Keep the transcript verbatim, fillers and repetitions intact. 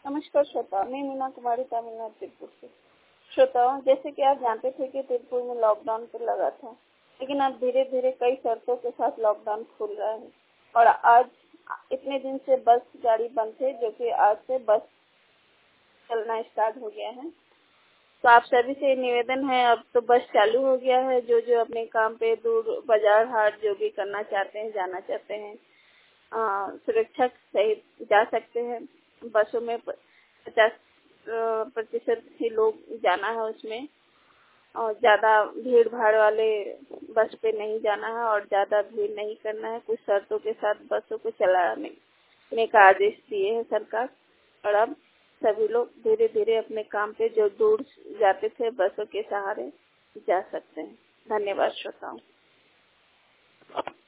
नमस्कार श्रोता, मैं मीना कुमारी तमिलनाडु तिरुपुर से। श्रोताओं, जैसे कि आप जानते थे कि तिरुपुर में लॉकडाउन तो लगा था, लेकिन अब धीरे धीरे कई शर्तों के साथ लॉकडाउन खुल रहा है और आज इतने दिन से बस गाड़ी बंद थे, जो कि आज से बस चलना स्टार्ट हो गया है। तो आप सभी से निवेदन है, अब तो बस चालू हो गया है। जो जो अपने काम पे दूर बाजार हाट जो भी करना चाहते हैं, जाना चाहते हैं, सुरक्षा सहित जा सकते हैं। बसों में पचास प्रतिशत ही लोग जाना है उसमें, और ज्यादा भीड़ भाड़ वाले बस पे नहीं जाना है और ज्यादा भीड़ नहीं करना है। कुछ शर्तों के साथ बसों को चलाने का आदेश दिए है सरकार, और अब सभी लोग धीरे धीरे अपने काम पे जो दूर जाते थे बसों के सहारे जा सकते हैं। धन्यवाद श्रोताओं।